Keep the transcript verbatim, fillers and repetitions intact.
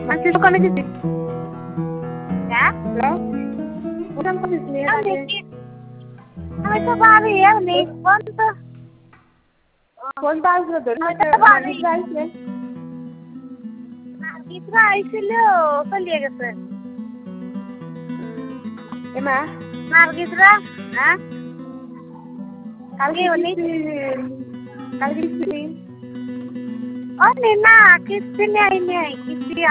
Masih suka nih sih. क्या Hello. Udah kok di sini हम aja. देखिए हमें तो भाभी यार नहीं कौन तो Phone pass lo dulu. Mali. Price nih. कितना इसलिए चलिए कैसे Ema. नारगिसरा हाँ Kali ini Kali sini. और नहीं ना किसी ने आई नहीं किसी